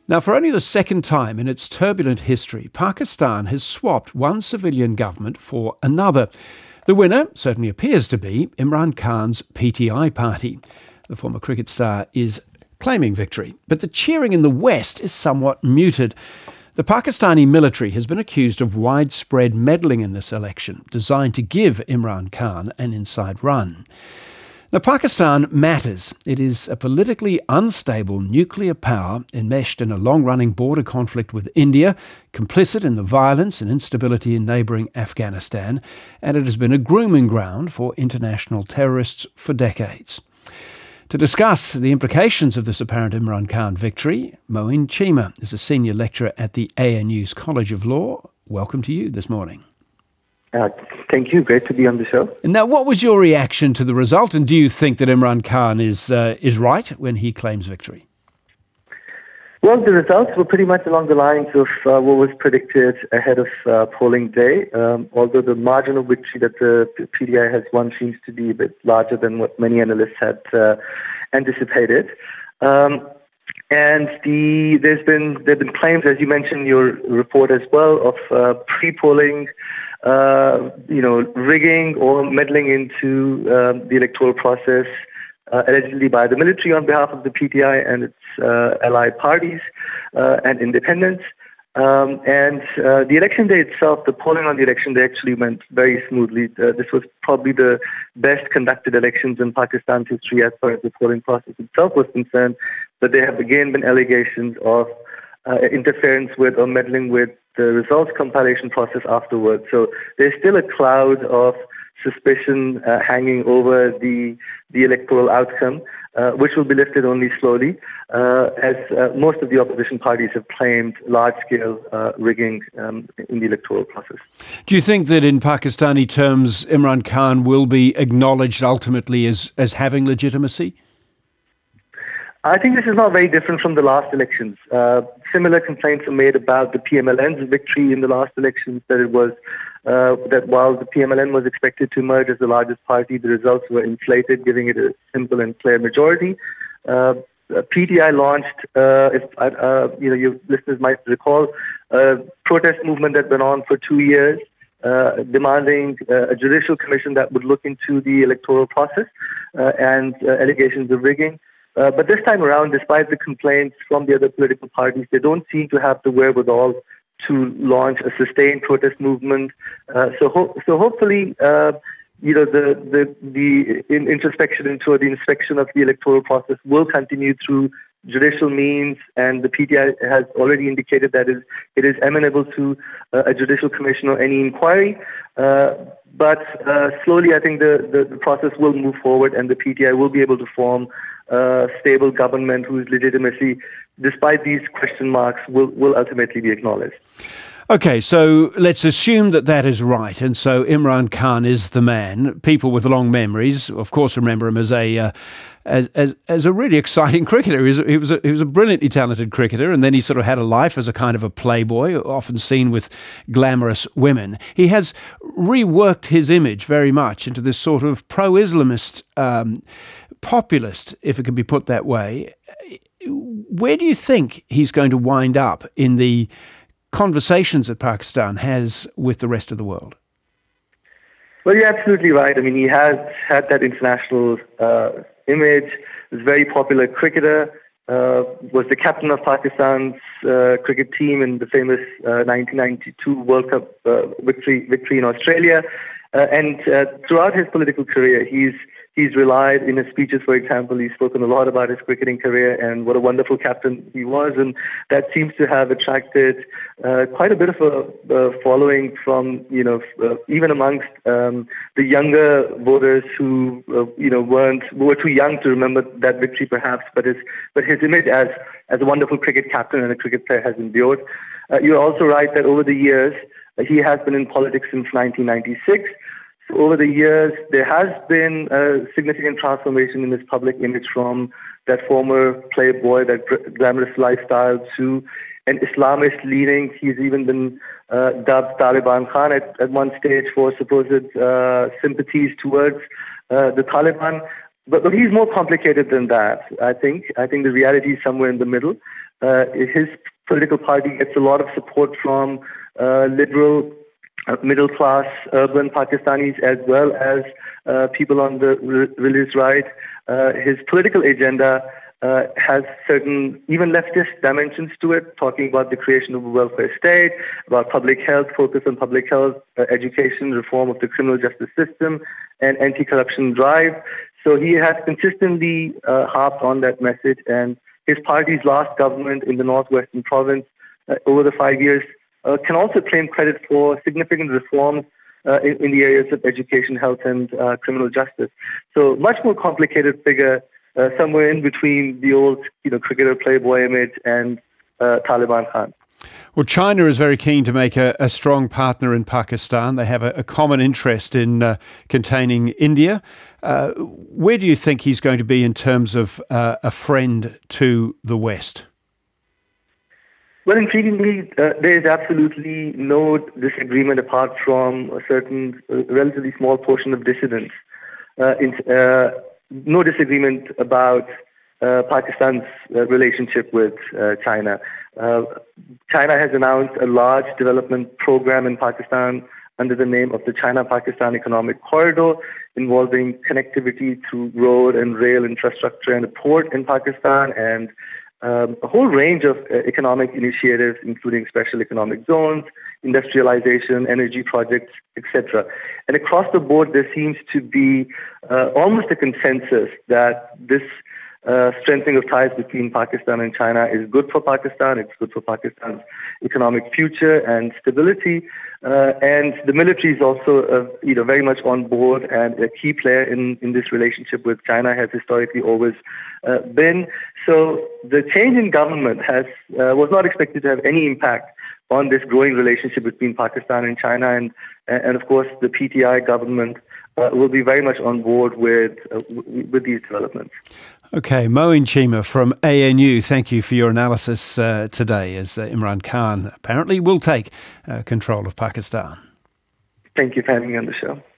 Now, for only the second time in its turbulent history, Pakistan has swapped one civilian government for another. The winner certainly appears to be Imran Khan's PTI party. The former cricket star is claiming victory, but the cheering in the West is somewhat muted. The Pakistani military has been accused of widespread meddling in this election, designed to give Imran Khan an inside run. Now, Pakistan matters. It is a politically unstable nuclear power enmeshed in a long-running border conflict with India, complicit in the violence and instability in neighbouring Afghanistan, and it has been a grooming ground for international terrorists for decades. To discuss the implications of this apparent Imran Khan victory, Moeen Cheema is a senior lecturer at the ANU's College of Law. Welcome to you this morning. Thank you. Great to be on the show. Now, what was your reaction to the result, and do you think that Imran Khan is right when he claims victory? Well, the results were pretty much along the lines of what was predicted ahead of polling day, although the margin of victory that the PTI has won seems to be a bit larger than what many analysts had anticipated. And there have been claims, as you mentioned in your report as well, of pre-polling, rigging or meddling into the electoral process, allegedly by the military on behalf of the PTI and its allied parties and independents. And the election day itself, the polling on the election day actually went very smoothly. This was probably the best conducted elections in Pakistan's history as far as the polling process itself was concerned. But there have again been allegations of interference with or meddling with the results compilation process afterwards. So there's still a cloud of suspicion hanging over the electoral outcome, which will be lifted only slowly, as most of the opposition parties have claimed large-scale rigging in the electoral process. Do you think that in Pakistani terms, Imran Khan will be acknowledged ultimately as having legitimacy? I think this is not very different from the last elections. Similar complaints are made about the PMLN's victory in the last elections, that it was that while the PMLN was expected to emerge as the largest party, the results were inflated, giving it a simple and clear majority. PTI launched, your listeners might recall, a protest movement that went on for 2 years, demanding a judicial commission that would look into the electoral process and allegations of rigging. But this time around, despite the complaints from the other political parties, they don't seem to have the wherewithal to launch a sustained protest movement. So hopefully, the introspection into or the inspection of the electoral process will continue through judicial means, and the PTI has already indicated that it is amenable to a judicial commission or any inquiry. But slowly, I think the process will move forward, and the PTI will be able to form a stable government whose legitimacy, despite these question marks, will ultimately be acknowledged. Okay, so let's assume that is right, and so Imran Khan is the man. People with long memories, of course, remember him as a really exciting cricketer. He was a brilliantly talented cricketer, and then he sort of had a life as a kind of a playboy, often seen with glamorous women. He has reworked his image very much into this sort of pro-Islamist populist, if it can be put that way. Where do you think he's going to wind up in the conversations that Pakistan has with the rest of the world? Well, you're absolutely right. I mean, he has had that international image. He's a very popular cricketer, was the captain of Pakistan's cricket team in the famous 1992 World Cup victory in Australia. And throughout his political career, he's relied, in his speeches, for example, he's spoken a lot about his cricketing career and what a wonderful captain he was, and that seems to have attracted quite a bit of a following from, even amongst the younger voters who, were too young to remember that victory, perhaps. But his image as a wonderful cricket captain and a cricket player has endured. You're also right that over the years he has been in politics since 1996. Over the years, there has been a significant transformation in his public image from that former playboy, that glamorous lifestyle, to an Islamist leaning. He's even been dubbed Taliban Khan at one stage for supposed sympathies towards the Taliban. But he's more complicated than that, I think. I think the reality is somewhere in the middle. His political party gets a lot of support from liberal, middle-class, urban Pakistanis, as well as people on the religious right. His political agenda has certain even leftist dimensions to it, talking about the creation of a welfare state, about public health, focus on public health, education, reform of the criminal justice system, and anti-corruption drive. So he has consistently harped on that message, and his party's last government in the northwestern province over the 5 years can also claim credit for significant reforms in the areas of education, health, and criminal justice. So much more complicated figure, somewhere in between the old cricketer playboy image and Taliban Khan. Well, China is very keen to make a strong partner in Pakistan. They have a common interest in containing India. Where do you think he's going to be in terms of a friend to the West? Well, intriguingly, there is absolutely no disagreement apart from a certain relatively small portion of dissidents. No disagreement about Pakistan's relationship with China. China has announced a large development program in Pakistan under the name of the China-Pakistan Economic Corridor, involving connectivity through road and rail infrastructure and a port in Pakistan, and a whole range of economic initiatives, including special economic zones, industrialization, energy projects, etc. And across the board, there seems to be almost a consensus that this strengthening of ties between Pakistan and China is good for Pakistan. It's good for Pakistan's economic future and stability. And the military is also very much on board and a key player in this relationship with China, has historically always been. So the change in government was not expected to have any impact on this growing relationship between Pakistan and China. And of course, the PTI government will be very much on board with these developments. Okay, Moeen Cheema from ANU, thank you for your analysis today, as Imran Khan apparently will take control of Pakistan. Thank you for having me on the show.